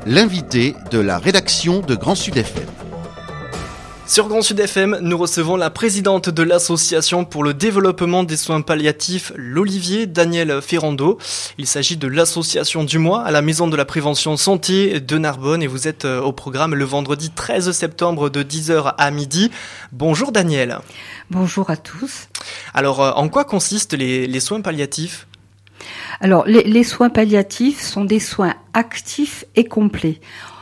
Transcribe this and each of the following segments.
l'invité de la rédaction de Grand Sud FM. Sur Grand Sud FM, nous recevons la présidente de l'association pour le développement des soins palliatifs, l'Olivier, Danielle Ferrando. Il s'agit de l'association du mois à la Maison de la Prévention Santé de Narbonne et vous êtes au programme le vendredi 13 septembre de 10h à midi. Bonjour Danielle. Bonjour à tous. Alors, en quoi consistent les soins palliatifs ? Alors, les soins palliatifs sont des soins actifs et complets.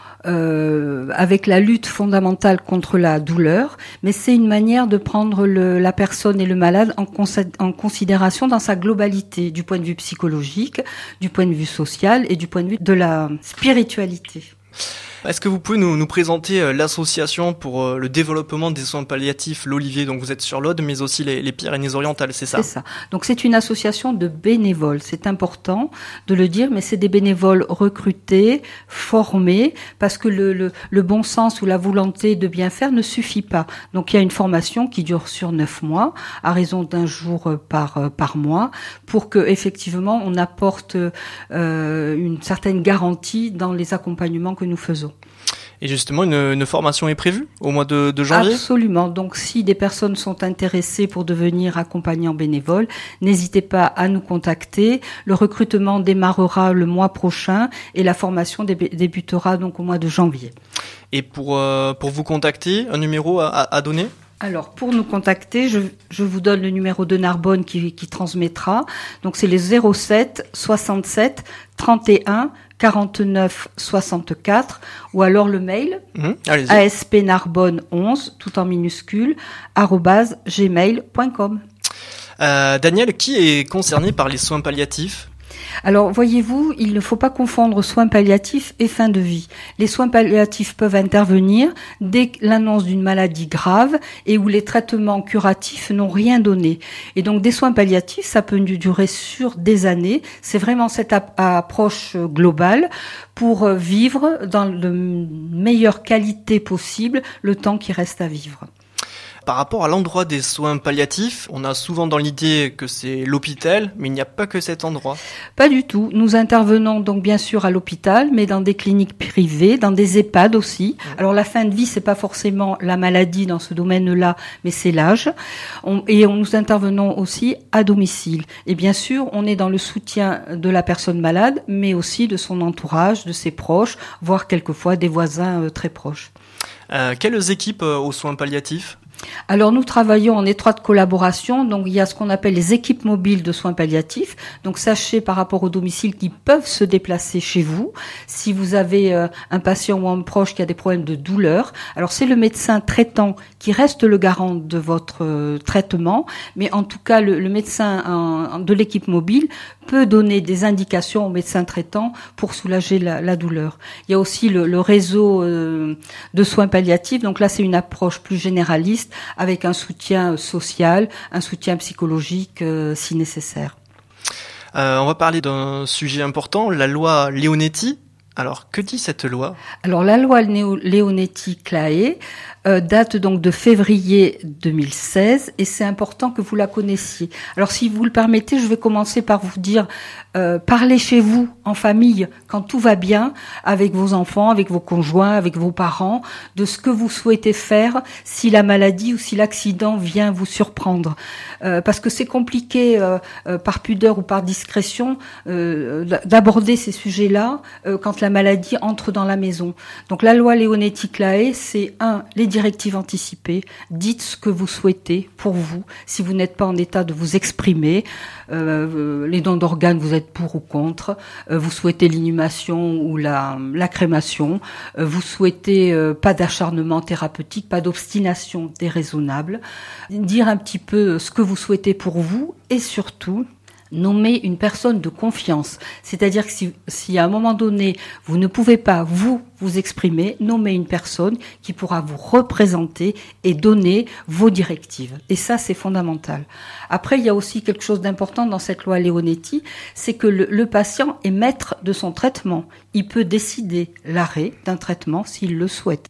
Avec la lutte fondamentale contre la douleur, mais c'est une manière de prendre la personne et le malade en considération dans sa globalité, du point de vue psychologique, du point de vue social et du point de vue de la spiritualité. Est-ce que vous pouvez nous présenter l'association pour le développement des soins palliatifs, l'Olivier, donc vous êtes sur l'Aude, mais aussi les Pyrénées-Orientales, c'est ça ? C'est ça. Donc c'est une association de bénévoles, c'est important de le dire, mais c'est des bénévoles recrutés, formés, parce que le bon sens ou la volonté de bien faire ne suffit pas. Donc il y a une formation qui dure sur 9 mois, à raison d'un jour par mois, pour que effectivement on apporte une certaine garantie dans les accompagnements que nous faisons. Et justement, une formation est prévue au mois de janvier ? Absolument. Donc, si des personnes sont intéressées pour devenir accompagnants bénévoles, n'hésitez pas à nous contacter. Le recrutement démarrera le mois prochain et la formation débutera donc au mois de janvier. Et pour vous contacter, un numéro à donner ? Alors, pour nous contacter, je vous donne le numéro de Narbonne qui transmettra. Donc, c'est les 07 67 31 49 64 ou alors le mail aspnarbonne11 tout en minuscule @gmail.com. Danielle, qui est concerné par les soins palliatifs ? Alors, voyez-vous, il ne faut pas confondre soins palliatifs et fin de vie. Les soins palliatifs peuvent intervenir dès l'annonce d'une maladie grave et où les traitements curatifs n'ont rien donné. Et donc, des soins palliatifs, ça peut durer sur des années. C'est vraiment cette approche globale pour vivre dans la meilleure qualité possible le temps qui reste à vivre. Par rapport à l'endroit des soins palliatifs, on a souvent dans l'idée que c'est l'hôpital, mais il n'y a pas que cet endroit. Pas du tout. Nous intervenons donc bien sûr à l'hôpital, mais dans des cliniques privées, dans des EHPAD aussi. Alors la fin de vie, c'est pas forcément la maladie dans ce domaine-là, mais c'est l'âge. Nous intervenons aussi à domicile. Et bien sûr, on est dans le soutien de la personne malade, mais aussi de son entourage, de ses proches, voire quelquefois des voisins très proches. Quelles équipes aux soins palliatifs ? Alors nous travaillons en étroite collaboration, donc il y a ce qu'on appelle les équipes mobiles de soins palliatifs. Donc sachez par rapport au domicile qu'ils peuvent se déplacer chez vous. Si vous avez un patient ou un proche qui a des problèmes de douleur, alors c'est le médecin traitant qui reste le garant de votre traitement, mais en tout cas le médecin de l'équipe mobile peut donner des indications au médecin traitant pour soulager la douleur. Il y a aussi le réseau de soins palliatifs, donc là c'est une approche plus généraliste avec un soutien social, un soutien psychologique si nécessaire. On va parler d'un sujet important, la loi Leonetti. Alors, que dit cette loi ? Alors, la loi Leonetti-Clae date donc de février 2016 et c'est important que vous la connaissiez. Alors, si vous le permettez, je vais commencer par vous dire, parlez chez vous, en famille, quand tout va bien, avec vos enfants, avec vos conjoints, avec vos parents, de ce que vous souhaitez faire si la maladie ou si l'accident vient vous surprendre. Parce que c'est compliqué, par pudeur ou par discrétion, d'aborder ces sujets-là quand la maladie entre dans la maison. Donc la loi Leonetti-Clae, c'est les directives anticipées. Dites ce que vous souhaitez pour vous. Si vous n'êtes pas en état de vous exprimer, les dons d'organes, vous êtes pour ou contre. Vous souhaitez l'inhumation ou la crémation. Vous souhaitez pas d'acharnement thérapeutique, pas d'obstination déraisonnable. Dire un petit peu ce que vous souhaitez pour vous et surtout nommer une personne de confiance. C'est-à-dire que si à un moment donné, vous ne pouvez pas vous exprimer, nommez une personne qui pourra vous représenter et donner vos directives. Et ça, c'est fondamental. Après, il y a aussi quelque chose d'important dans cette loi Leonetti, c'est que le patient est maître de son traitement. Il peut décider l'arrêt d'un traitement s'il le souhaite.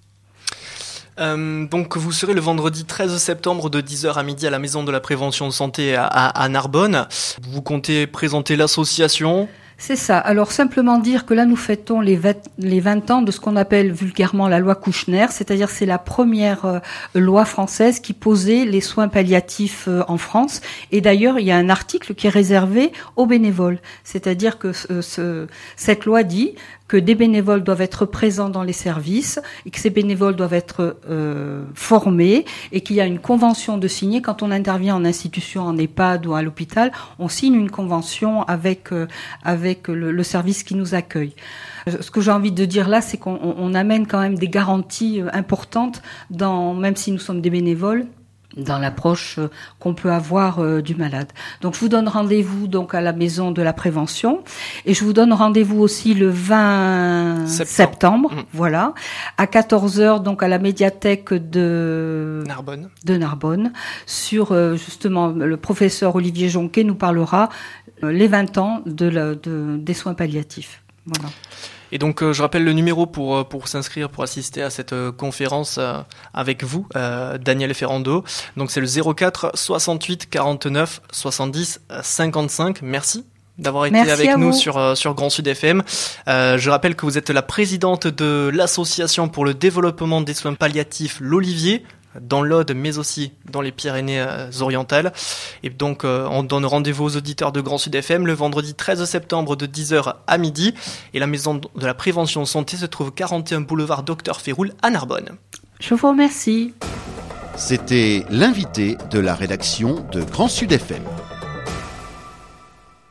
Donc vous serez le vendredi 13 septembre de 10h à midi à la Maison de la Prévention Santé à Narbonne. Vous comptez présenter l'association ? C'est ça. Alors simplement dire que là nous fêtons les 20 ans de ce qu'on appelle vulgairement la loi Kouchner, c'est-à-dire c'est la première loi française qui posait les soins palliatifs en France. Et d'ailleurs il y a un article qui est réservé aux bénévoles, c'est-à-dire que cette loi dit que des bénévoles doivent être présents dans les services et que ces bénévoles doivent être formés et qu'il y a une convention de signer. Quand on intervient en institution, en EHPAD ou à l'hôpital, on signe une convention avec le service qui nous accueille. Ce que j'ai envie de dire là, c'est qu'on amène quand même des garanties importantes, même si nous sommes des bénévoles, dans l'approche qu'on peut avoir du malade. Donc je vous donne rendez-vous donc à la maison de la prévention et je vous donne rendez-vous aussi le 20 septembre, voilà, à 14h donc à la médiathèque de Narbonne sur justement le professeur Olivier Jonquet nous parlera les 20 ans des soins palliatifs. Voilà. Et donc je rappelle le numéro pour s'inscrire, pour assister à cette conférence avec vous, Daniel Ferrando. Donc c'est le 04 68 49 70 55. Merci d'avoir été avec nous sur Grand Sud FM. Je rappelle que vous êtes la présidente de l'association pour le développement des soins palliatifs l'Olivier, dans l'Aude, mais aussi dans les Pyrénées-Orientales. Et donc, on donne rendez-vous aux auditeurs de Grand Sud FM le vendredi 13 septembre de 10h à midi. Et la maison de la prévention santé se trouve 41 boulevard Docteur Féroul à Narbonne. Je vous remercie. C'était l'invité de la rédaction de Grand Sud FM.